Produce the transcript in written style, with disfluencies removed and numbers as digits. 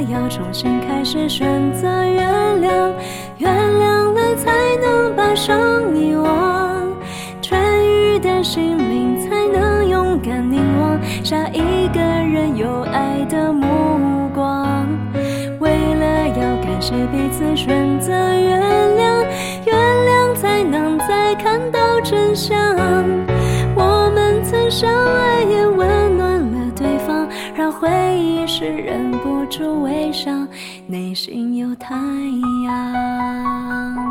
要重新开始，选择原谅，原谅了才能把伤遗忘，痊愈的心灵才能勇敢凝望下一个人有爱的目光。为了要感谢彼此，选择原谅，原谅才能再看到真相。我们曾相爱也温暖了对方，让回忆时忍不住微笑，内心有太阳。